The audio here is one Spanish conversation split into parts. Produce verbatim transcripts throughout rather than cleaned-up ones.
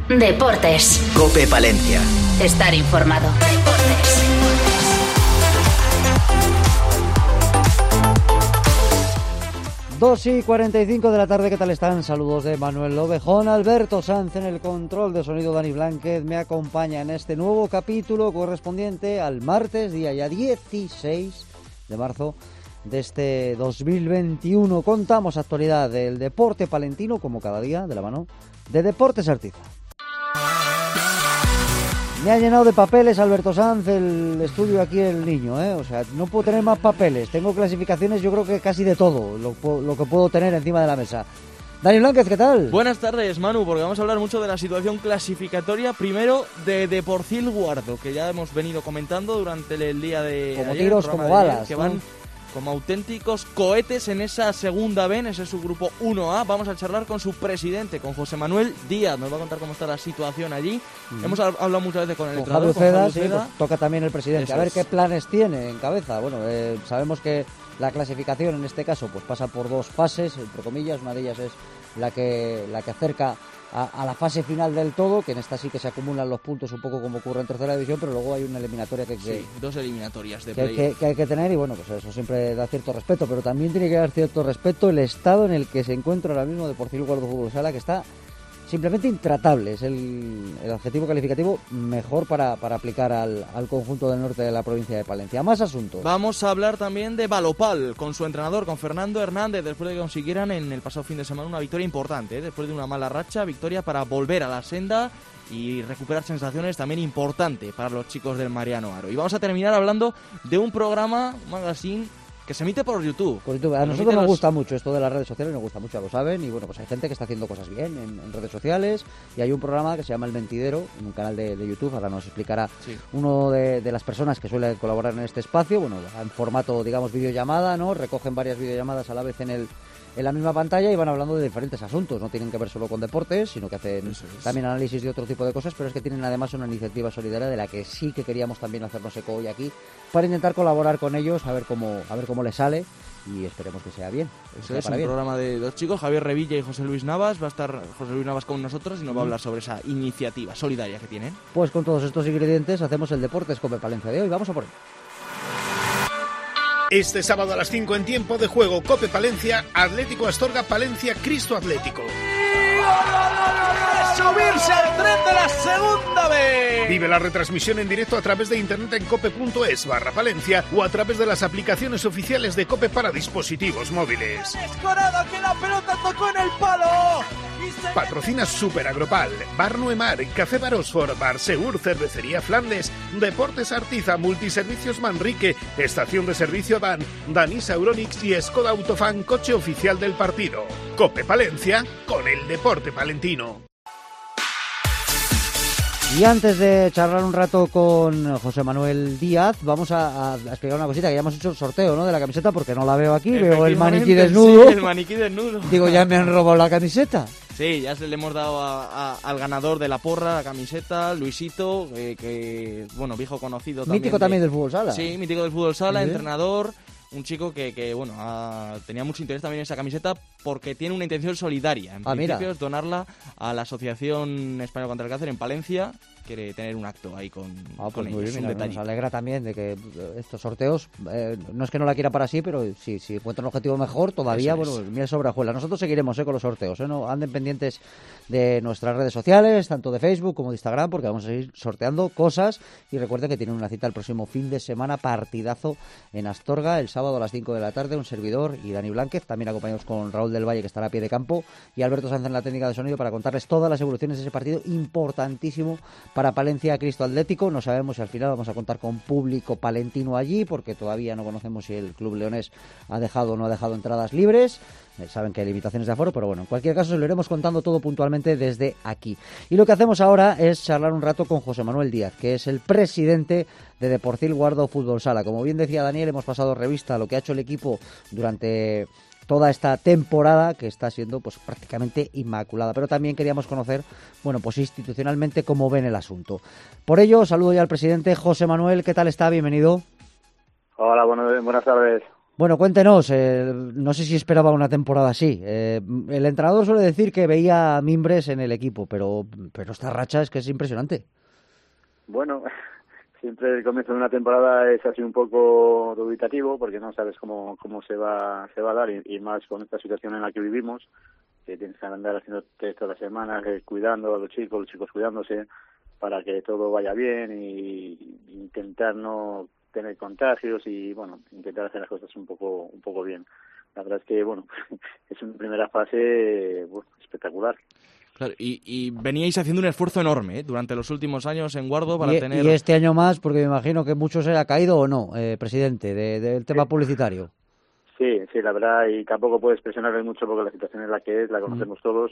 Deportes. COPE Palencia. Estar informado. Deportes. dos y cuarenta y cinco de la tarde, ¿qué tal están? Saludos de Manuel Lobejón, Alberto Sanz en el control de sonido, Dani Blánquez me acompaña en este nuevo capítulo correspondiente al martes, día ya dieciséis de marzo de este dos mil veintiuno. Contamos actualidad del deporte palentino, como cada día, de la mano de Deportes Artiza. Me ha llenado de papeles Alberto Sanz el estudio aquí el niño, ¿eh? O sea, no puedo tener más papeles. Tengo clasificaciones, yo creo que casi de todo lo, lo que puedo tener encima de la mesa. Dani Blánquez, ¿qué tal? Buenas tardes, Manu, porque vamos a hablar mucho de la situación clasificatoria, primero de Deporcil Guardo, que ya hemos venido comentando durante el día de como ayer, tiros, como balas, que ¿no? van como auténticos cohetes en esa segunda B, en ese subgrupo uno A. Vamos a charlar con su presidente, con José Manuel Díaz. Nos va a contar cómo está la situación allí. Mm. Hemos hablado muchas veces con el con Javier Uceda, sí, pues toca también el presidente. Eso a ver es. qué planes tiene en cabeza. Bueno, eh, sabemos que la clasificación en este caso pues pasa por dos fases, entre comillas. Una de ellas es la que la que acerca a, a la fase final del todo, que en esta sí que se acumulan los puntos un poco como ocurre en tercera división, pero luego hay una eliminatoria que, que, sí, dos eliminatorias de que, play. que, que hay que tener, y bueno, pues eso siempre da cierto respeto, pero también tiene que dar cierto respeto el estado en el que se encuentra ahora mismo Deportivo Guardo Fútbol Sala, que está simplemente intratable. Es el, el adjetivo calificativo mejor para, para aplicar al, al conjunto del norte de la provincia de Palencia. Más asuntos. Vamos a hablar también de Balopal, con su entrenador, con Fernando Hernández, después de que consiguieran en el pasado fin de semana una victoria importante, ¿eh? Después de una mala racha, victoria para volver a la senda y recuperar sensaciones también importante para los chicos del Mariano Aro. Y vamos a terminar hablando de un programa, un magazine, que se emite por YouTube. Por YouTube. A nosotros nos los... gusta mucho esto de las redes sociales, nos gusta mucho, ya lo saben, y bueno, pues hay gente que está haciendo cosas bien en, en redes sociales, y hay un programa que se llama El Mentidero, en un canal de, de YouTube, ahora nos explicará sí. uno de, de las personas que suele colaborar en este espacio, bueno, en formato, digamos, videollamada, ¿no? Recogen varias videollamadas a la vez en el en la misma pantalla y van hablando de diferentes asuntos, no tienen que ver solo con deportes, sino que hacen también análisis de otro tipo de cosas, pero es que tienen además una iniciativa solidaria de la que sí que queríamos también hacernos eco hoy aquí, para intentar colaborar con ellos, a ver cómo a ver cómo les sale, y esperemos que sea bien. Eso es un bien. Programa de dos chicos, Javier Revilla y José Luis Navas. Va a estar José Luis Navas con nosotros y nos va a hablar sobre esa iniciativa solidaria que tienen. Pues con todos estos ingredientes hacemos el Deportes COPE Palencia de hoy. Vamos a por él. Este sábado a las cinco en tiempo de juego, COPE Palencia, Atlético Astorga Palencia, Cristo Atlético. ¡Subirse al tren de la segunda vez! Vive la retransmisión en directo a través de internet en cope.es barra Palencia o a través de las aplicaciones oficiales de COPE para dispositivos móviles. ¡Escorado que la pelota tocó en el palo! Se... Patrocina Super Agropal, Bar Noemar, Café Bar Oxford, Bar Segur, Cervecería Flandes, Deportes Artiza, Multiservicios Manrique, Estación de Servicio Dan, Danisa Euronics y Skoda Autofan, coche oficial del partido. COPE Palencia, con el deporte palentino. Y antes de charlar un rato con José Manuel Díaz, vamos a, a explicar una cosita, que ya hemos hecho el sorteo, ¿no?, de la camiseta, porque no la veo aquí, veo el maniquí desnudo. Sí, el maniquí desnudo. Digo, ya me han robado la camiseta. Sí, ya se le hemos dado a, a, al ganador de la porra la camiseta, Luisito, eh, que, bueno, viejo conocido también. Mítico de, también del fútbol sala. Sí, mítico del fútbol sala, ¿Sí? entrenador. Un chico que, que bueno, ha, tenía mucho interés también en esa camiseta porque tiene una intención solidaria. En ah, principio mira. es donarla a la Asociación Española contra el Cáncer en Palencia. Quiere tener un acto ahí con, ah, pues con muy ellos. Bien, un mira, nos alegra también de que estos sorteos, eh, no es que no la quiera para sí, pero si, si encuentra un objetivo mejor, todavía, bueno, miel sobre hojuelas. Nosotros seguiremos eh, con los sorteos, eh, no anden pendientes de nuestras redes sociales, tanto de Facebook como de Instagram, porque vamos a seguir sorteando cosas. Y recuerden que tienen una cita el próximo fin de semana, partidazo en Astorga, el sábado a las cinco de la tarde, un servidor y Dani Blánquez, también acompañados con Raúl del Valle, que estará a pie de campo, y Alberto Sanz en la técnica de sonido, para contarles todas las evoluciones de ese partido importantísimo para Palencia, Cristo Atlético. No sabemos si al final vamos a contar con público palentino allí, porque todavía no conocemos si el club leonés ha dejado o no ha dejado entradas libres. Eh, saben que hay limitaciones de aforo, pero bueno, en cualquier caso se lo iremos contando todo puntualmente desde aquí. Y lo que hacemos ahora es charlar un rato con José Manuel Díaz, que es el presidente de Deportivo Guardo Fútbol Sala. Como bien decía Daniel, hemos pasado revista a lo que ha hecho el equipo durante toda esta temporada, que está siendo pues prácticamente inmaculada, pero también queríamos conocer, bueno, pues institucionalmente cómo ven el asunto. Por ello, saludo ya al presidente. José Manuel, ¿qué tal está? Bienvenido. Hola, bueno, buenas tardes. Bueno, cuéntenos, eh, no sé si esperaba una temporada así. Eh, el entrenador suele decir que veía mimbres en el equipo, pero, pero esta racha es que es impresionante. Bueno, siempre el comienzo de una temporada es así un poco dubitativo porque no sabes cómo cómo se va se va a dar y, y más con esta situación en la que vivimos, que tienes que andar haciendo test todas las semanas, eh, cuidando a los chicos, los chicos cuidándose para que todo vaya bien y, y intentar no tener contagios y bueno, intentar hacer las cosas un poco un poco bien. La verdad es que bueno, es una primera fase bueno, espectacular. Claro, y, y veníais haciendo un esfuerzo enorme ¿eh? durante los últimos años en Guardo para y, tener... y este año más, porque me imagino que mucho se ha caído o no, eh, presidente, de, del tema sí. publicitario. Sí, sí, la verdad, y tampoco puedes presionarle mucho porque la situación es la que es, la conocemos mm. todos,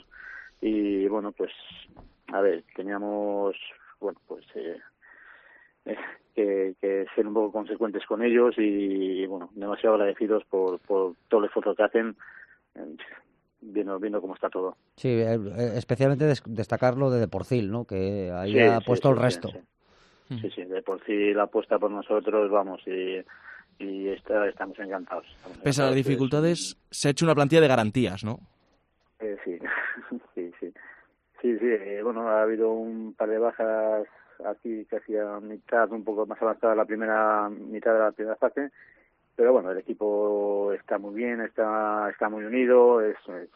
y bueno, pues, a ver, teníamos, bueno, pues, eh, eh, que, que ser un poco consecuentes con ellos y, y bueno, demasiado agradecidos por, por todo el esfuerzo que hacen, eh, viendo, viendo cómo está todo. Sí, eh, especialmente des- destacarlo de Deporcil, ¿no? Que ahí sí, ha sí, puesto sí, el resto. Sí, sí, sí, sí, Deporcil apuesta por nosotros, vamos, y... y está, estamos encantados. Estamos Pese a las dificultades, es... se ha hecho una plantilla de garantías, ¿no? Eh, sí, sí, sí. Sí, sí, eh, bueno, ha habido un par de bajas aquí casi a mitad, un poco más avanzada la primera mitad de la primera fase, pero bueno, el equipo está muy bien, está está muy unido, es, es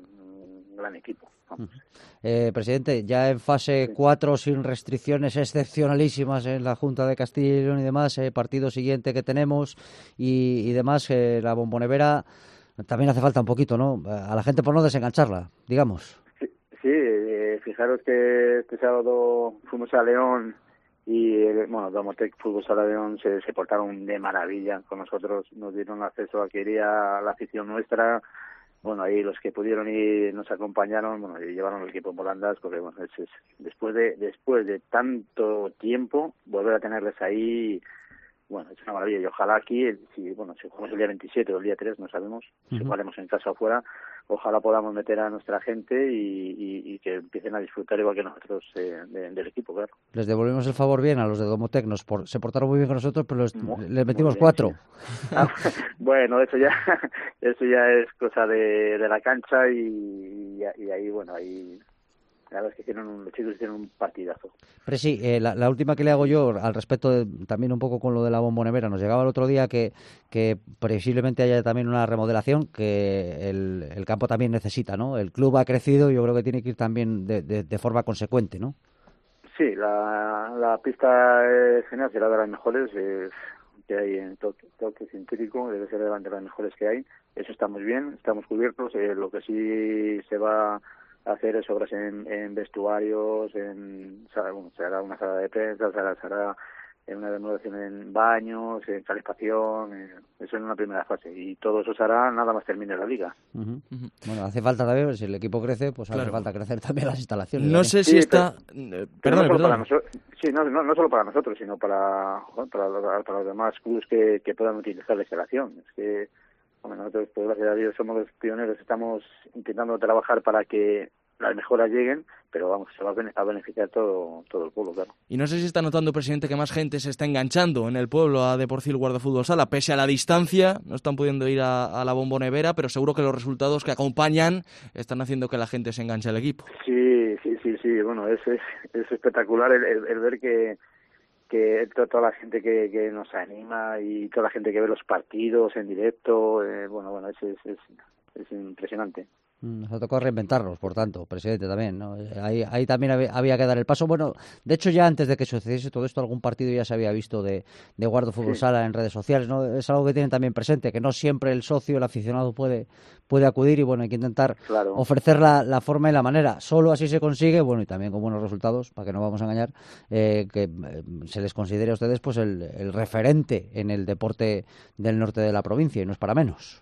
un gran equipo. Vamos. Eh, presidente, ya en fase cuatro, sí. Sin restricciones excepcionalísimas en la Junta de Castilla y León y demás, eh, partido siguiente que tenemos y, y demás, eh, la Bombonera también hace falta un poquito, ¿no? A la gente por no desengancharla, digamos. Sí, sí eh, fijaros que este sábado fuimos a León y, bueno, Domotec Fútbol Sala León se, se portaron de maravilla con nosotros, nos dieron acceso a que iría la afición nuestra. Bueno, ahí los que pudieron ir nos acompañaron, bueno, y llevaron el equipo en volandas, porque bueno, es, es, después de después de tanto tiempo, volver a tenerles ahí, bueno, es una maravilla. Y ojalá aquí, si bueno, si jugamos el día veintisiete o el día tres, no sabemos, uh-huh. si jugaremos en casa o fuera, ojalá podamos meter a nuestra gente y, y, y que empiecen a disfrutar igual que nosotros eh, de, del equipo, claro. Les devolvemos el favor bien a los de Domotec, nos por, se portaron muy bien con nosotros, pero les, muy, les metimos bien, cuatro. Sí. Ah, bueno, eso ya eso ya es cosa de, de la cancha y, y, y ahí, bueno, ahí... La verdad es que hicieron un, los chicos hicieron un partidazo. Pero sí, eh, la, la última que le hago yo al respecto, de, también un poco con lo de la Bombonera, nos llegaba el otro día que, que previsiblemente haya también una remodelación que el, el campo también necesita, ¿no? El club ha crecido y yo creo que tiene que ir también de, de, de forma consecuente, ¿no? Sí, la, la pista es genial, será de las mejores eh, que hay en toque, toque científico, debe ser de las mejores que hay. Eso está muy bien, estamos cubiertos. Eh, lo que sí se va hacer es obras en, en vestuarios, en bueno, se hará una sala de prensa, se hará, se hará una remodelación en baños, en calefacción, eh, eso en una primera fase, y todo eso se hará nada más termine la liga. Uh-huh. Uh-huh. Bueno, hace falta también, si el equipo crece, pues claro. Hace falta crecer también las instalaciones. No también. sé si sí, está... Pero, perdón, pero no, perdón. Para nosotros, sí, no, no, no solo para nosotros, sino para, para, para los demás clubes que, que puedan utilizar la instalación. Es que, bueno, nosotros, pues, gracias a Dios, somos los pioneros, estamos intentando trabajar para que las mejoras lleguen, pero vamos, se va a beneficiar todo todo el pueblo, claro. Y no sé si está notando, presidente, que más gente se está enganchando en el pueblo a Deporcil Guardo Fútbol Sala, pese a la distancia, no están pudiendo ir a, a la Bombonera, pero seguro que los resultados que acompañan están haciendo que la gente se enganche al equipo. Sí, sí, sí, sí, bueno, es, es, es espectacular el, el, el ver que que toda la gente que, que nos anima y toda la gente que ve los partidos en directo, eh, bueno, bueno, es, es, es, es impresionante. Nos ha tocado reinventarnos, por tanto, presidente, también, ¿no? Ahí, ahí también había, había que dar el paso. Bueno, de hecho, ya antes de que sucediese todo esto, algún partido ya se había visto de, de Guardo Fútbol sí. Sala en redes sociales, ¿no? Es algo que tienen también presente, que no siempre el socio, el aficionado puede, puede acudir y, bueno, hay que intentar claro. ofrecer la, la forma y la manera. Solo así se consigue, bueno, y también con buenos resultados, para que no vamos a engañar, eh, que eh, se les considere a ustedes pues el, el referente en el deporte del norte de la provincia, y no es para menos.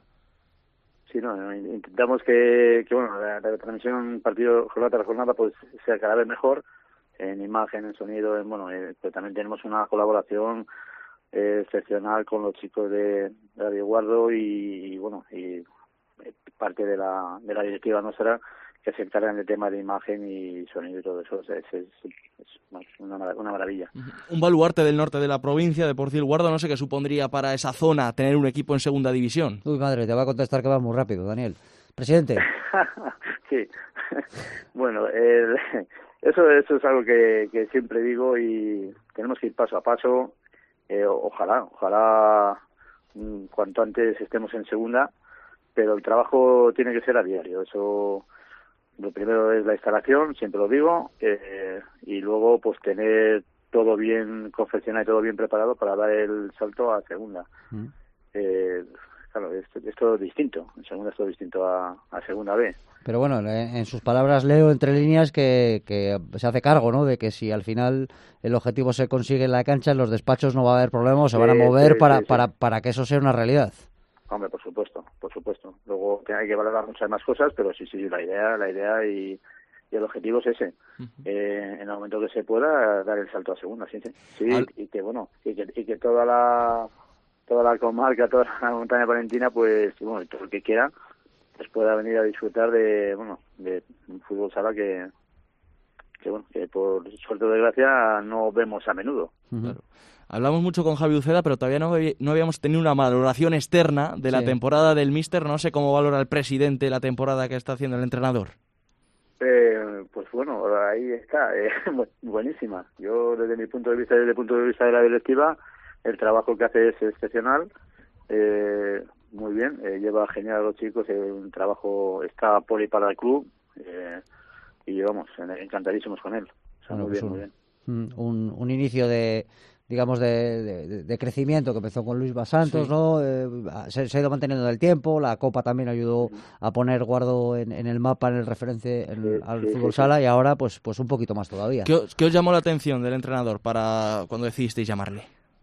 Sí, no, intentamos que, que bueno, la, la transmisión partido jornada tras jornada pues sea cada vez mejor en imagen, en sonido, en, bueno, eh, pero también tenemos una colaboración eh, excepcional con los chicos de, de Radio Guardo y, y bueno, y eh, parte de la de la directiva nuestra que se encargan del tema de imagen y sonido y todo eso. Es, es, es es una, una maravilla. Un baluarte del norte de la provincia, de Porciel Guardo, no sé qué supondría para esa zona tener un equipo en segunda división. Uy, madre, te va a contestar que va muy rápido, Daniel. Presidente. Sí, bueno, el, eso, eso es algo que, que siempre digo y tenemos que ir paso a paso. Eh, ojalá, ojalá mm, cuanto antes estemos en segunda, pero el trabajo tiene que ser a diario. Eso, lo primero es la instalación, siempre lo digo, eh, y luego pues tener todo bien confeccionado y todo bien preparado para dar el salto a segunda. Mm. Eh, claro, esto, esto es distinto, en segunda es todo distinto a, a segunda B. Pero bueno, en sus palabras leo entre líneas que, que se hace cargo, ¿no?, de que si al final el objetivo se consigue en la cancha, en los despachos no va a haber problemas, se van a mover sí, para, sí, sí. para para que eso sea una realidad. Hombre, por supuesto, por supuesto. Luego hay que valorar muchas más cosas, pero sí, sí, la idea, la idea y, y el objetivo es ese. Uh-huh. Eh, en el momento que se pueda, dar el salto a segunda, sí, sí. Sí, Al... y que bueno, y que, y que toda la toda la comarca, toda la montaña palentina, pues, bueno, todo el que quiera, pues pueda venir a disfrutar de, bueno, de un fútbol sala que, que bueno, que por suerte o desgracia no vemos a menudo. Uh-huh. Claro. Hablamos mucho con Javi Uceda, pero todavía no, no habíamos tenido una valoración externa de la sí. temporada del míster. No sé cómo valora el presidente la temporada que está haciendo el entrenador. Eh, pues bueno, ahí está, eh, buenísima. Yo desde mi punto de vista, desde el punto de vista de la directiva, el trabajo que hace es excepcional. Eh, muy bien, eh, lleva genial a los chicos, eh, un trabajo, está poli para el club eh, y vamos, encantadísimos con él. O sea, bueno, muy, pues bien, un, muy bien, un, un inicio de, digamos, de, de, de crecimiento que empezó con Luis Basantos, sí. ¿no? Eh, se, se ha ido manteniendo en el tiempo, la Copa también ayudó sí. a poner Guardo en, en el mapa, en el referente en, sí, al sí, fútbol sí, sala sí. y ahora pues pues un poquito más todavía. ¿Qué os, ¿Qué os llamó la atención del entrenador para cuando decidisteis llamarle?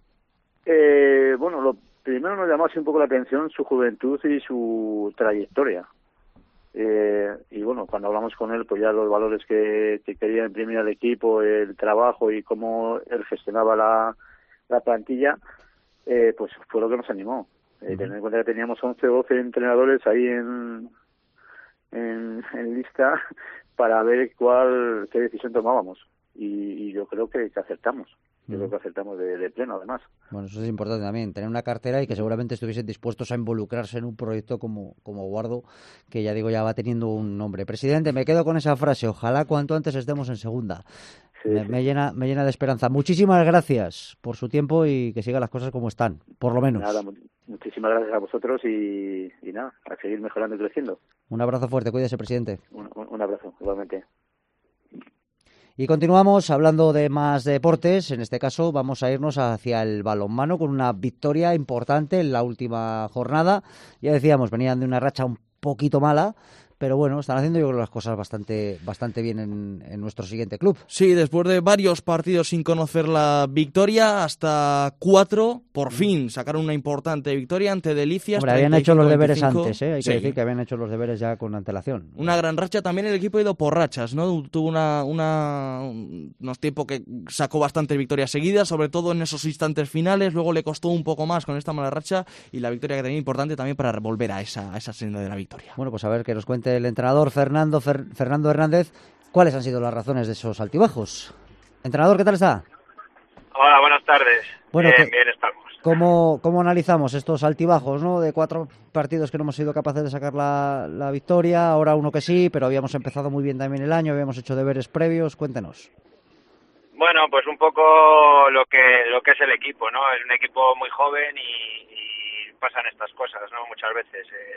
Eh, bueno, lo primero nos llamó así un poco la atención su juventud y su trayectoria. Eh, y bueno, cuando hablamos con él, pues ya los valores que, que quería imprimir al equipo, el trabajo y cómo él gestionaba la, la plantilla, eh, pues fue lo que nos animó. Eh, uh-huh. Tener en cuenta que teníamos once o doce entrenadores ahí en, en, en lista para ver cuál qué decisión tomábamos. Y, y yo creo que, que acertamos. Yo creo que acertamos de, de pleno, además. Bueno, eso es importante también, tener una cartera y que seguramente estuviesen dispuestos a involucrarse en un proyecto como, como Guardo, que ya digo, ya va teniendo un nombre. Presidente, me quedo con esa frase, ojalá cuanto antes estemos en segunda. Sí, me, sí. me llena me llena de esperanza. Muchísimas gracias por su tiempo y que sigan las cosas como están, por lo menos. Nada, muchísimas gracias a vosotros y, y nada, a seguir mejorando y creciendo. Un abrazo fuerte, cuídese, presidente. Un, un, un abrazo, igualmente. Y continuamos hablando de más deportes. En este caso vamos a irnos hacia el balonmano con una victoria importante en la última jornada. Ya decíamos, venían de una racha un poquito mala, pero bueno, están haciendo yo creo las cosas bastante bastante bien en, en nuestro siguiente club. Sí, después de varios partidos sin conocer la victoria, hasta cuatro, por fin sacaron una importante victoria ante Delicias. Hombre, habían hecho los deberes antes, ¿eh? Hay sí. que decir que habían hecho los deberes ya con antelación. Una gran racha, también el equipo ha ido por rachas, ¿no? Tuvo una, una unos tiempos que sacó bastantes victorias seguidas, sobre todo en esos instantes finales, luego le costó un poco más con esta mala racha y la victoria que tenía importante también para volver a esa, a esa senda de la victoria. Bueno, pues a ver que nos cuente el entrenador Fernando Fer, Fernando Hernández, ¿cuáles han sido las razones de esos altibajos? Entrenador, ¿qué tal está? Hola, buenas tardes. Bueno, bien, que, bien estamos. ¿cómo, ¿Cómo analizamos estos altibajos, ¿no? De cuatro partidos que no hemos sido capaces de sacar la, la victoria, ahora uno que sí, pero habíamos empezado muy bien también el año, habíamos hecho deberes previos, cuéntenos. Bueno, pues un poco lo que lo que es el equipo, ¿no? Es un equipo muy joven y, y pasan estas cosas, ¿no? Muchas veces. Eh,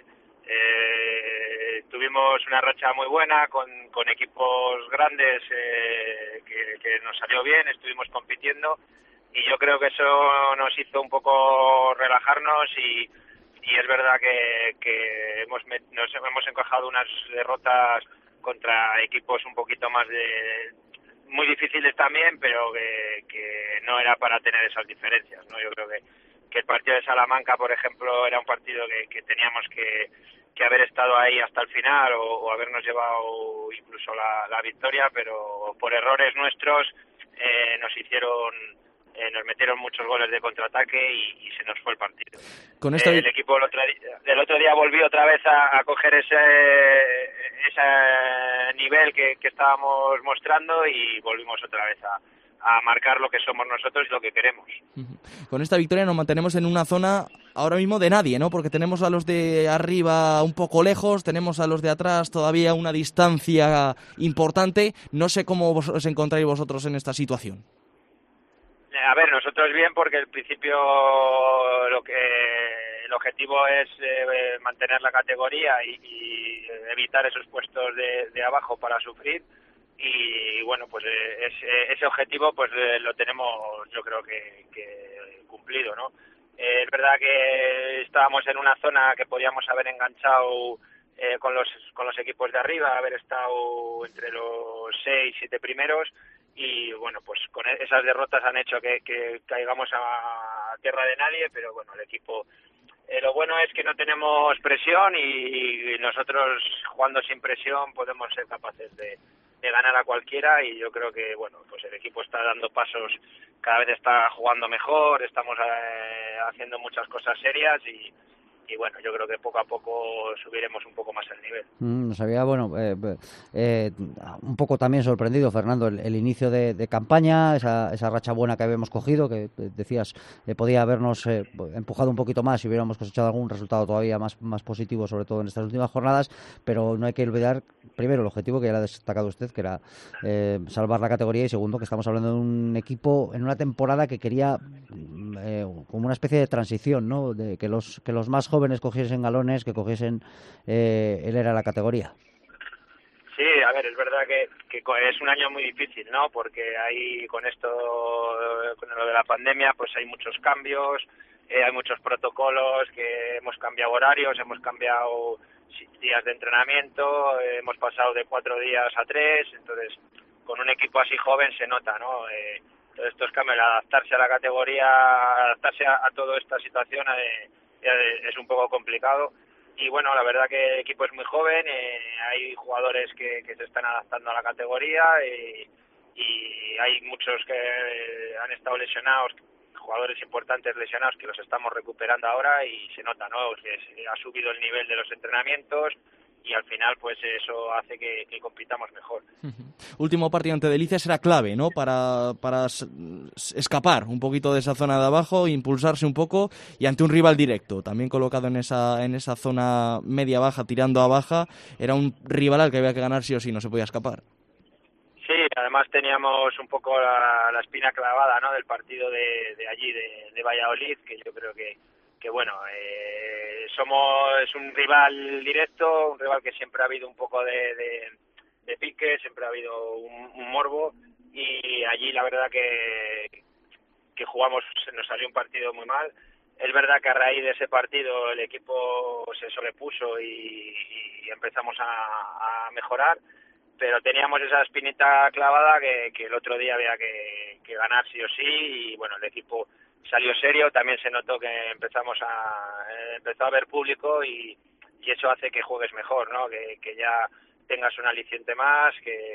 Eh, tuvimos una racha muy buena con, con equipos grandes eh, que, que nos salió bien, estuvimos compitiendo y yo creo que eso nos hizo un poco relajarnos y, y es verdad que, que hemos nos hemos encajado unas derrotas contra equipos un poquito más de muy difíciles también, pero que, que no era para tener esas diferencias, ¿no? Yo creo que, que el partido de Salamanca, por ejemplo, era un partido que, que teníamos que que haber estado ahí hasta el final o, o habernos llevado incluso la, la victoria, pero por errores nuestros eh, nos hicieron, eh, nos metieron muchos goles de contraataque y, y se nos fue el partido. Con esta... eh, el equipo el otro día, el otro día volvió otra vez a, a coger ese, esa nivel que, que estábamos mostrando y volvimos otra vez a, a marcar lo que somos nosotros y lo que queremos. Con esta victoria nos mantenemos en una zona ahora mismo de nadie, ¿no? Porque tenemos a los de arriba un poco lejos, tenemos a los de atrás todavía una distancia importante. No sé cómo vos, os encontráis vosotros en esta situación. A ver, nosotros bien, porque al principio lo que el objetivo es eh, mantener la categoría y, y evitar esos puestos de, de abajo para sufrir. Y bueno, pues eh, ese, ese objetivo pues eh, lo tenemos, yo creo que, que cumplido, ¿no? Eh, es verdad que estábamos en una zona que podíamos haber enganchado eh, con los con los equipos de arriba, haber estado entre los seis, siete primeros, y bueno, pues con esas derrotas han hecho que, que caigamos a tierra de nadie, pero bueno, el equipo, eh, lo bueno es que no tenemos presión y, y nosotros jugando sin presión podemos ser capaces de, de ganar a cualquiera, y yo creo que bueno, pues el equipo está dando pasos, cada vez está jugando mejor, estamos eh, haciendo muchas cosas serias y y bueno, yo creo que poco a poco subiremos un poco más el nivel. Mm, nos había, bueno, eh, eh, un poco también sorprendido, Fernando, el, el inicio de, de campaña, esa, esa racha buena que habíamos cogido, que eh, decías, eh, podía habernos eh, empujado un poquito más si hubiéramos cosechado algún resultado todavía más, más positivo, sobre todo en estas últimas jornadas, pero no hay que olvidar, primero, el objetivo que ya lo ha destacado usted, que era eh, salvar la categoría, y segundo, que estamos hablando de un equipo en una temporada que quería eh, como una especie de transición, ¿no? De que los, que los más jóvenes jóvenes cogiesen galones, que cogiesen eh, él era la categoría. Sí, a ver, es verdad que, que es un año muy difícil, ¿no? Porque hay con esto, con lo de la pandemia, pues hay muchos cambios, eh, hay muchos protocolos, que hemos cambiado horarios, hemos cambiado días de entrenamiento, eh, hemos pasado de cuatro días a tres, entonces con un equipo así joven se nota, ¿no? Eh, todos estos cambios, adaptarse a la categoría, adaptarse a, a toda esta situación, eh, es un poco complicado, y bueno, la verdad que el equipo es muy joven, eh, hay jugadores que, que se están adaptando a la categoría, eh, y hay muchos que han estado lesionados, jugadores importantes lesionados que los estamos recuperando ahora, y se nota, ¿no? Que ha subido el nivel de los entrenamientos y al final pues eso hace que, que compitamos mejor. Último partido ante Delicias era clave, ¿no? Para, para escapar un poquito de esa zona de abajo, impulsarse un poco, y ante un rival directo, también colocado en esa en esa zona media-baja, tirando a baja, era un rival al que había que ganar sí o sí, no se podía escapar. Sí, además teníamos un poco la, la espina clavada, ¿no? Del partido de, de allí, de, de Valladolid, que yo creo que que bueno, eh, somos es un rival directo, un rival que siempre ha habido un poco de, de, de pique, siempre ha habido un, un morbo, y allí la verdad que, que jugamos, nos salió un partido muy mal. Es verdad que a raíz de ese partido el equipo se sobrepuso y, y empezamos a, a mejorar, pero teníamos esa espinita clavada que, que el otro día había que, que ganar sí o sí, y bueno, el equipo salió serio, también se notó que empezamos a eh, empezó a haber público, y, y eso hace que juegues mejor, ¿no? Que, que ya tengas un aliciente más,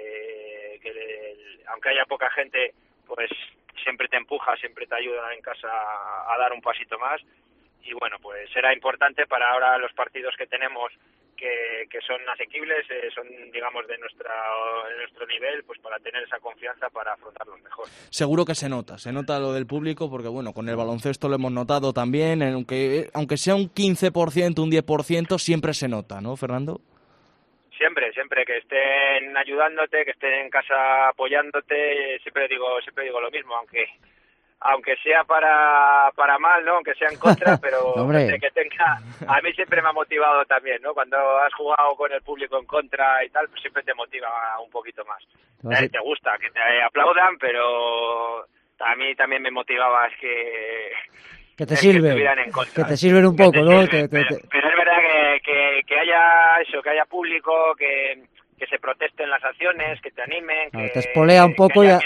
que, que el, aunque haya poca gente, pues siempre te empuja, siempre te ayuda en casa a, a dar un pasito más, y bueno, pues será importante para ahora los partidos que tenemos, que, que son asequibles, eh, son digamos de nuestra de nuestro nivel, pues para tener esa confianza para afrontarlos mejor. Seguro que se nota, se nota lo del público, porque bueno, con el baloncesto lo hemos notado también, aunque aunque sea un quince por ciento, un diez por ciento, siempre se nota, ¿no, Fernando? Siempre, siempre que estén ayudándote, que estén en casa apoyándote, siempre digo, siempre digo lo mismo, aunque aunque sea para para mal, ¿no? Aunque sea en contra, pero que, que tenga, a mí siempre me ha motivado también, ¿no? Cuando has jugado con el público en contra y tal, pues siempre te motiva un poquito más. Eh, te gusta que te aplaudan, pero a mí también me motivaba es que que te sirven, que, que te sirven un poco, ¿no? Sirven, te, te, pero, pero es verdad que, que, que haya eso, que haya público, que, que se protesten las acciones, que te animen, no, que te espolea un poco, y,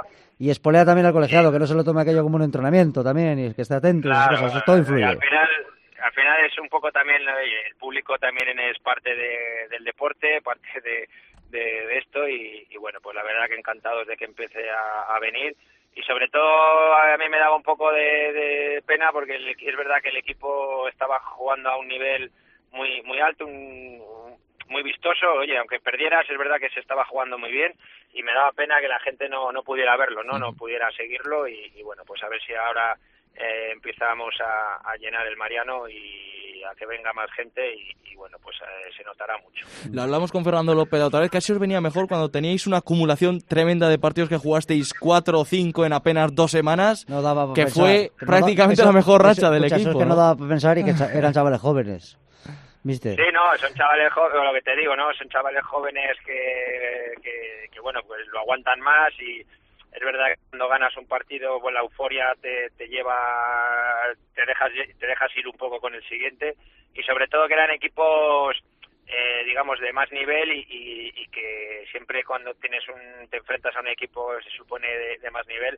y espolea también al colegiado, sí, que no se lo tome aquello como un entrenamiento también, y que esté atento, claro, y esas cosas, eso todo influye. Al final, al final es un poco también, el público también es parte de, del deporte, parte de, de, de esto, y, y bueno, pues la verdad que encantados de que empiece a, a venir. Y sobre todo a mí me daba un poco de, de pena porque el, es verdad que el equipo estaba jugando a un nivel muy muy alto, un, muy vistoso. Oye, aunque perdieras, es verdad que se estaba jugando muy bien y me daba pena que la gente no, no pudiera verlo, no, no pudiera seguirlo y, y bueno, pues a ver si ahora eh, empezamos a, a llenar el Mariano y a que venga más gente y, y bueno, pues eh, se notará mucho. Lo hablamos con Fernando López la otra vez, casi os venía mejor cuando teníais una acumulación tremenda de partidos que jugasteis cuatro o cinco en apenas dos semanas, no daba que pensar, fue que prácticamente no da, la mejor eso, racha eso, del escucha, equipo. Eso es que ¿no? no daba para pensar y que eran chavales jóvenes. ¿Viste? Sí, no, son chavales jóvenes, lo que te digo, ¿no? Son chavales jóvenes que, que, que bueno, pues lo aguantan más y es verdad que cuando ganas un partido, pues la euforia te, te lleva, te dejas, te dejas ir un poco con el siguiente y sobre todo que eran equipos, eh, digamos, de más nivel y, y, y que siempre cuando tienes un, te enfrentas a un equipo se supone de, de más nivel,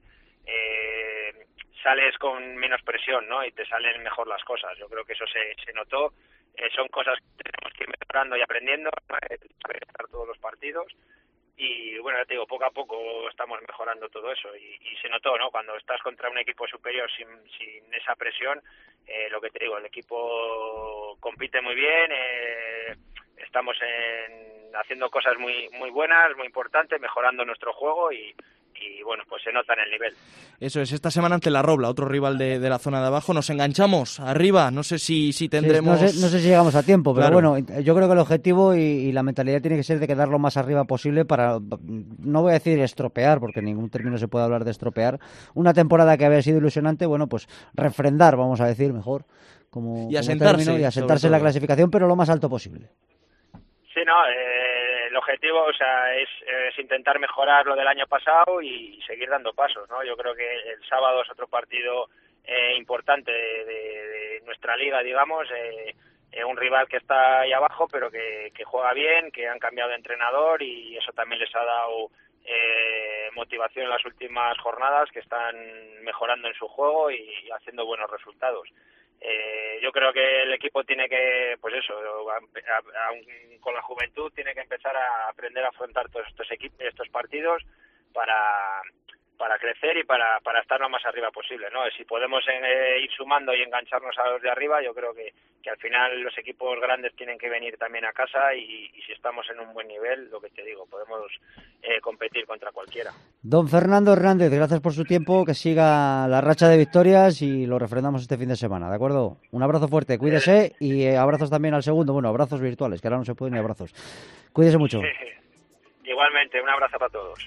eh, sales con menos presión, ¿no? Y te salen mejor las cosas. Yo creo que eso se, se notó. Eh, son cosas que tenemos que ir mejorando y aprendiendo, ¿no? Saber estar todos los partidos. Y bueno, ya te digo, poco a poco estamos mejorando todo eso y, y se notó, ¿no? Cuando estás contra un equipo superior sin, sin esa presión, eh, lo que te digo, el equipo compite muy bien, eh, estamos en, haciendo cosas muy muy buenas, muy importantes, mejorando nuestro juego y, y bueno, pues se nota en el nivel. Eso es, esta semana ante la Robla, otro rival de, de la zona de abajo, nos enganchamos arriba, no sé si, si tendremos... Sí, no, sé, no sé si llegamos a tiempo, pero claro. bueno, yo creo que el objetivo y, y la mentalidad tiene que ser de quedar lo más arriba posible para, no voy a decir estropear, porque en ningún término se puede hablar de estropear, una temporada que había sido ilusionante, bueno, pues refrendar, vamos a decir mejor, como, y como término, y asentarse en la clasificación, pero lo más alto posible. Sí, no, eh, el objetivo, o sea, es, es intentar mejorar lo del año pasado y seguir dando pasos, ¿no? Yo creo que el sábado es otro partido eh, importante de, de, de nuestra liga, digamos, eh, eh, un rival que está ahí abajo, pero que, que juega bien, que han cambiado de entrenador y eso también les ha dado eh, motivación en las últimas jornadas, que están mejorando en su juego y, y haciendo buenos resultados. Eh, yo creo que el equipo tiene que, pues eso, a, a, a, con la juventud tiene que empezar a aprender a afrontar todos estos equipos, estos partidos para para crecer y para, para estar lo más arriba posible, ¿no? Si podemos eh, ir sumando y engancharnos a los de arriba, yo creo que, que al final los equipos grandes tienen que venir también a casa y, y si estamos en un buen nivel, lo que te digo, podemos eh, competir contra cualquiera. Don Fernando Hernández, gracias por su tiempo, que siga la racha de victorias y lo refrendamos este fin de semana, ¿de acuerdo? Un abrazo fuerte, cuídese y eh, abrazos también al segundo, bueno, abrazos virtuales, que ahora no se pueden ni abrazos. Cuídese mucho. Igualmente, un abrazo para todos.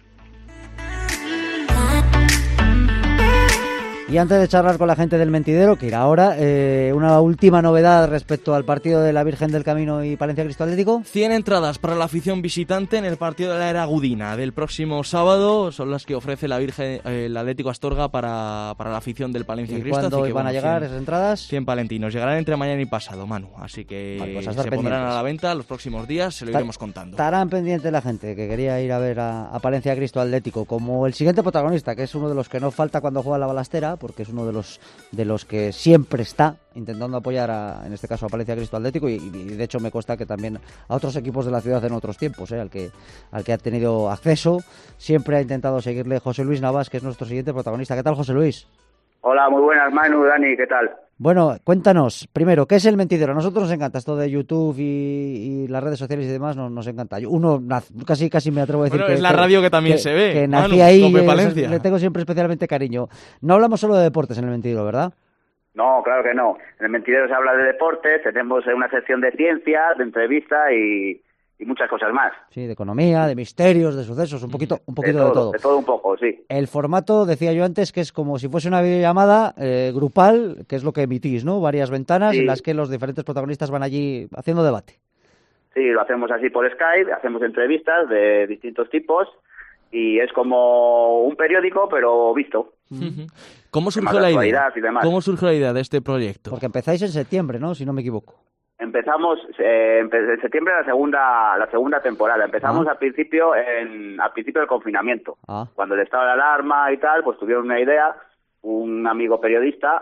Y antes de charlar con la gente del Mentidero, que irá ahora, eh, una última novedad respecto al partido de la Virgen del Camino y Palencia Cristo Atlético. cien entradas para la afición visitante en el partido de la Era Gudina del próximo sábado. Son las que ofrece la Virgen, eh, el Atlético Astorga para, para la afición del Palencia ¿Y Cristo. cuándo Así que, van bueno, a llegar cien, esas entradas? cien palentinos. Llegarán entre mañana y pasado, Manu. Así que vale, pues se pendientes. pondrán a la venta los próximos días, se lo Ta- iremos contando. Estarán pendientes la gente que quería ir a ver a, a Palencia Cristo Atlético, como el siguiente protagonista, que es uno de los que no falta cuando juega la balastera, porque es uno de los de los que siempre está intentando apoyar a, en este caso a Palencia Cristo Atlético y, y de hecho me consta que también a otros equipos de la ciudad en otros tiempos, ¿eh? al que al que ha tenido acceso, siempre ha intentado seguirle José Luis Navas, que es nuestro siguiente protagonista. ¿Qué tal, José Luis? Hola, muy buenas, Manu, Dani, ¿qué tal? Bueno, cuéntanos, primero, ¿qué es el Mentidero? A nosotros nos encanta esto de YouTube y, y las redes sociales y demás, nos, nos encanta. Uno, casi casi me atrevo a decir bueno, que... es la que, radio que también que, se ve, que Manu, nací ahí, Cope es- Palencia. le tengo siempre especialmente cariño. No hablamos solo de deportes en el Mentidero, ¿verdad? No, claro que no. En el Mentidero se habla de deportes, tenemos una sección de ciencia, de entrevista y, y muchas cosas más. Sí, de economía, de misterios, de sucesos, un poquito, un poquito de, todo, de todo. de todo un poco, sí. El formato, decía yo antes, que es como si fuese una videollamada eh, grupal, que es lo que emitís, ¿no? Varias ventanas Sí. en las que los diferentes protagonistas van allí haciendo debate. Sí, lo hacemos así por Skype, hacemos entrevistas de distintos tipos y es como un periódico, pero visto. Ujú. ¿Cómo surgió Temas de la idea? actualidad y demás. ¿Cómo surgió la idea de este proyecto? Porque empezáis en septiembre, ¿no? Si no me equivoco. Empezamos eh, empe- en septiembre la segunda la segunda temporada. Empezamos Ah. al principio en al principio del confinamiento. Ah. Cuando el estado de alarma y tal, pues tuvieron una idea, un amigo periodista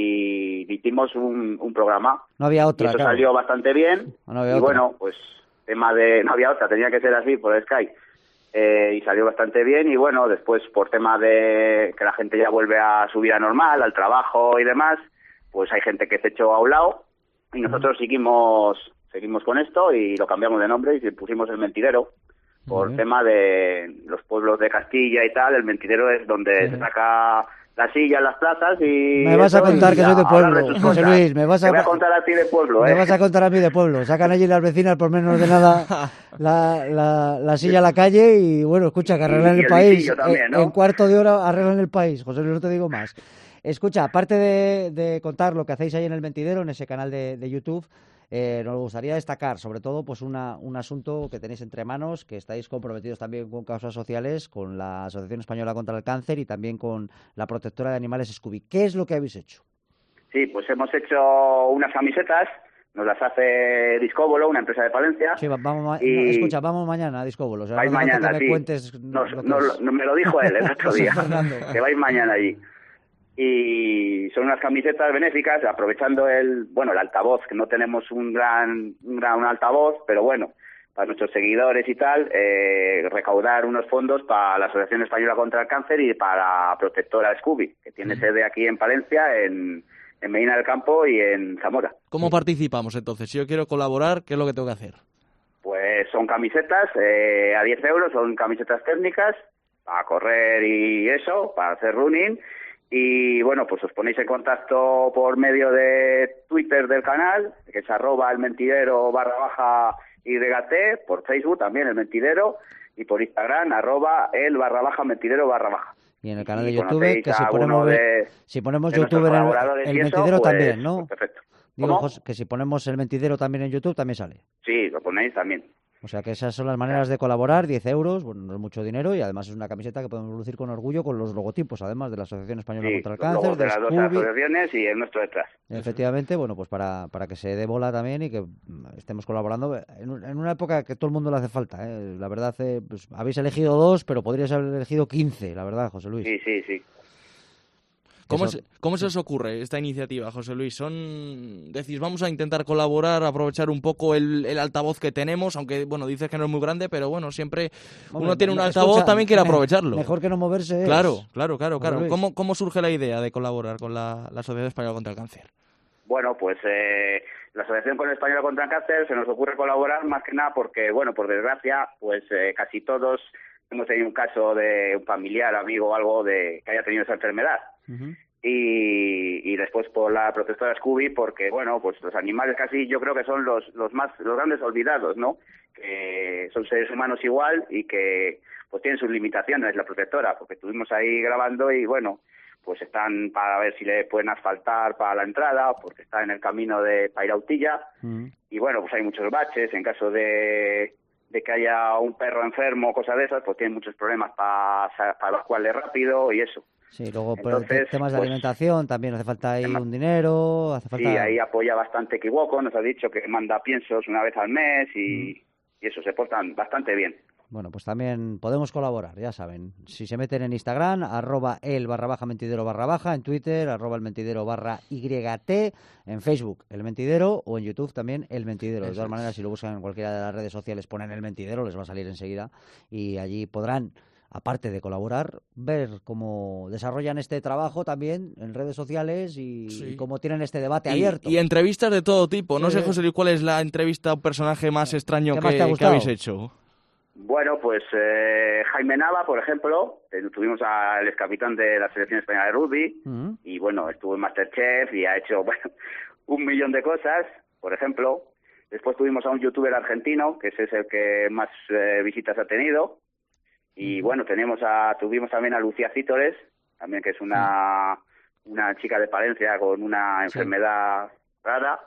y hicimos un, un programa. No había otra, y eso claro. salió bastante bien. No había y otra. bueno, pues tema de no había otra, tenía que ser así por Skype. Eh, y salió bastante bien y bueno, después por tema de que la gente ya vuelve a su vida normal, al trabajo y demás, pues hay gente que se echó a un lado y nosotros seguimos seguimos con esto y lo cambiamos de nombre y pusimos El Mentidero. Por uh-huh. tema de los pueblos de Castilla y tal, El Mentidero es donde uh-huh. se saca las sillas, las plazas y... Me vas a contar que soy de pueblo, de José Luis, me vas a... Te voy a contar a ti de pueblo, ¿eh? Me vas a contar a mí de pueblo. Sacan allí las vecinas por menos de nada la, la, la silla a la calle y, bueno, escucha, que arreglan y, el, el país. También, ¿no? en, en cuarto de hora arreglan el país, José Luis, no te digo más. Escucha, aparte de, de contar lo que hacéis ahí en El Mentidero, en ese canal de, de YouTube... Eh, nos gustaría destacar, sobre todo, pues una, un asunto que tenéis entre manos, que estáis comprometidos también con causas sociales, con la Asociación Española contra el Cáncer y también con la protectora de animales Scooby. ¿Qué es lo que habéis hecho? Sí, pues hemos hecho unas camisetas, nos las hace Discóbolo, una empresa de Palencia. Sí, vamos, y... no, escucha, vamos mañana a Discóbolo. O sea, vais no mañana, que me sí. cuentes Nos, lo que nos, es. nos, me lo dijo él el otro día, que vais mañana allí. Y son unas camisetas benéficas, aprovechando el bueno el altavoz, que no tenemos un gran un gran un altavoz, pero bueno, para nuestros seguidores y tal, eh, recaudar unos fondos para la Asociación Española contra el Cáncer y para la protectora Scooby, que tiene mm. sede aquí en Palencia, en, en Medina del Campo y en Zamora. ¿Cómo participamos entonces? Si yo quiero colaborar, ¿qué es lo que tengo que hacer? Pues son camisetas eh, a diez euros, son camisetas técnicas, para correr y eso, para hacer running. Y bueno, pues os ponéis en contacto por medio de Twitter del canal, que es arroba el mentidero barra baja Y T, por Facebook también El Mentidero, y por Instagram arroba el barra baja mentidero barra baja. Y en el canal de YouTube, que si ponemos, de, si ponemos YouTube en el, el Mentidero eso, pues, también, ¿no? Pues perfecto. Digo, José, que si ponemos El Mentidero también en YouTube, también sale. Sí, lo ponéis también. O sea que esas son las maneras de colaborar, diez euros, bueno, no es mucho dinero y además es una camiseta que podemos lucir con orgullo con los logotipos, además de la Asociación Española sí, contra el Cáncer, de, de las dos asociaciones y el nuestro detrás. Efectivamente, bueno, pues para, para que se dé bola también y que estemos colaborando en, en una época que todo el mundo le hace falta, ¿eh? La verdad, eh, pues, habéis elegido dos, pero podríais haber elegido quince, la verdad, José Luis. Sí, sí, sí. ¿Cómo, se, ¿Cómo se os ocurre esta iniciativa, José Luis? Son, decís, vamos a intentar colaborar, aprovechar un poco el, el altavoz que tenemos, aunque, bueno, dices que no es muy grande, pero bueno, siempre Hombre, uno tiene un altavoz, escucha, también quiere aprovecharlo. Mejor que no moverse es... Claro, claro, claro, claro. ¿Cómo, ¿Cómo surge la idea de colaborar con la, la Asociación Española contra el Cáncer? Bueno, pues eh, la Asociación Española contra el Cáncer se nos ocurre colaborar más que nada porque, bueno, por desgracia, pues eh, casi todos hemos tenido un caso de un familiar, amigo o algo de que haya tenido esa enfermedad. Uh-huh. Y, y después por la protectora Scooby, porque, bueno, pues los animales casi yo creo que son los los más los grandes olvidados, ¿no? Que son seres humanos igual y que pues tienen sus limitaciones, la protectora, porque estuvimos ahí grabando y, bueno, pues están para ver si le pueden asfaltar para la entrada, porque está en el camino de Pairautilla, mm. y, bueno, pues hay muchos baches, en caso de, de que haya un perro enfermo o cosas de esas, pues tienen muchos problemas para, para evacuarle rápido y eso. Sí, luego Entonces, por temas de pues, alimentación también hace falta ahí tema, un dinero, hace falta... Sí, ahí apoya bastante Kiwoko, nos ha dicho que manda piensos una vez al mes y, mm. y eso, se portan bastante bien. Bueno, pues también podemos colaborar, ya saben. Si se meten en Instagram, arroba el barra baja mentidero barra baja, en Twitter, arroba el mentidero barra Y T, en Facebook, el mentidero, o en YouTube también, el mentidero. Eso de todas es. maneras, si lo buscan en cualquiera de las redes sociales, ponen el mentidero, les va a salir enseguida y allí podrán, aparte de colaborar, ver cómo desarrollan este trabajo también en redes sociales y, sí. y cómo tienen este debate y, abierto. Y entrevistas de todo tipo. No sí. sé, José Luis, ¿cuál es la entrevista o personaje más extraño que, más que habéis hecho? Bueno, pues eh, Jaime Nava, por ejemplo, eh, tuvimos al excapitán de la selección española de rugby, uh-huh. y bueno, estuvo en Masterchef y ha hecho, bueno, un millón de cosas, por ejemplo. Después tuvimos a un youtuber argentino, que ese es el que más eh, visitas ha tenido. Y bueno, tenemos a, tuvimos también a Lucía Cítores, también que es una, uh-huh. una chica de Palencia con una enfermedad sí. rara.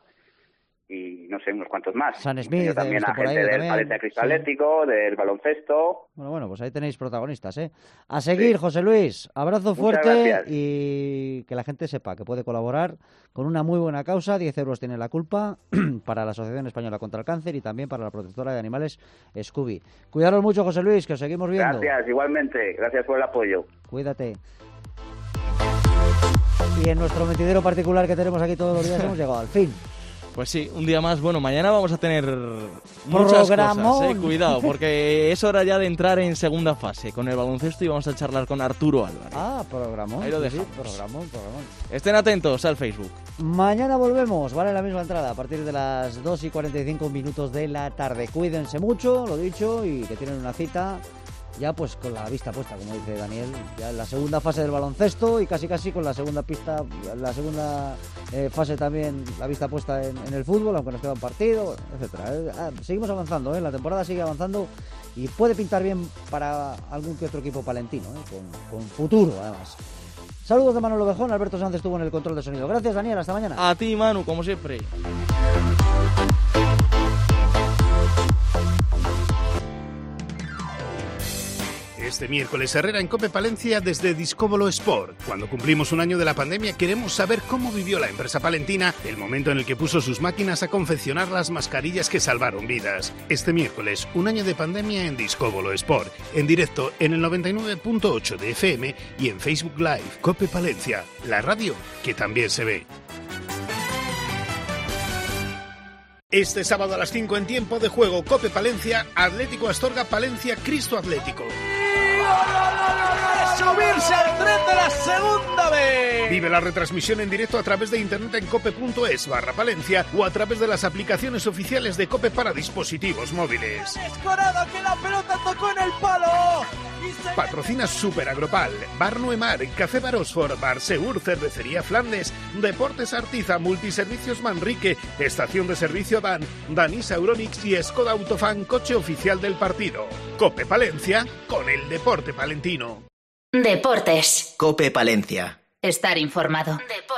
Y no sé, unos cuantos más. San Smith, también a gente del Palencia Cristalético, sí. del baloncesto. Bueno, bueno, pues ahí tenéis protagonistas, ¿eh? A seguir, sí. José Luis. Abrazo Muchas fuerte gracias. Y que la gente sepa que puede colaborar con una muy buena causa. diez euros tiene la culpa para la Asociación Española contra el Cáncer y también para la protectora de animales Scooby. Cuidaros mucho, José Luis, que os seguimos viendo. Gracias, igualmente. Gracias por el apoyo. Cuídate. Y en nuestro mentidero particular que tenemos aquí todos los días hemos llegado al fin. Pues sí, un día más. Bueno, mañana vamos a tener muchas Programón. cosas, ¿eh? Cuidado, porque es hora ya de entrar en segunda fase con el baloncesto y vamos a charlar con Arturo Álvarez. Ah, programón. Ahí lo sí, dejamos. sí, programón, programón. Estén atentos al Facebook. Mañana volvemos, vale la misma entrada, a partir de las dos y cuarenta y cinco minutos de la tarde. Cuídense mucho, lo dicho, y que tienen una cita ya pues con la vista puesta, como dice Daniel, ya en la segunda fase del baloncesto y casi casi con la segunda pista, la segunda eh, fase también, la vista puesta en, en el fútbol, aunque nos queda un partido, etcétera. Eh, ah, seguimos avanzando, ¿eh? La temporada sigue avanzando y puede pintar bien para algún que otro equipo palentino, ¿eh? con, con futuro además. Saludos de Manolo Bejón, Alberto Sánchez estuvo en el control de sonido. Gracias, Daniel, hasta mañana. A ti, Manu, como siempre. Este miércoles Herrera en COPE Palencia desde Discóbolo Sport. Cuando cumplimos un año de la pandemia queremos saber cómo vivió la empresa palentina el momento en el que puso sus máquinas a confeccionar las mascarillas que salvaron vidas. Este miércoles, un año de pandemia en Discóbolo Sport. En directo en el noventa y nueve punto ocho de F M y en Facebook Live. COPE Palencia, la radio que también se ve. Este sábado a las cinco en tiempo de juego COPE Palencia, Atlético Astorga Palencia Cristo Atlético. ¡Subirse al tren de la segunda vez! Vive la retransmisión en directo a través de internet en cope punto es barra Palencia o a través de las aplicaciones oficiales de COPE para dispositivos móviles. ¡Escorado que la pelota tocó en el palo! Se... Patrocina Super Agropal, Bar Noemar, Café Bar Oxford, Bar Segur, Cervecería Flandes, Deportes Artiza, Multiservicios Manrique, Estación de Servicio Dan, Danisa Euronics y Skoda Autofan, coche oficial del partido. COPE Palencia, con el deporte palentino. Deportes. COPE Palencia. Estar informado. Deportes.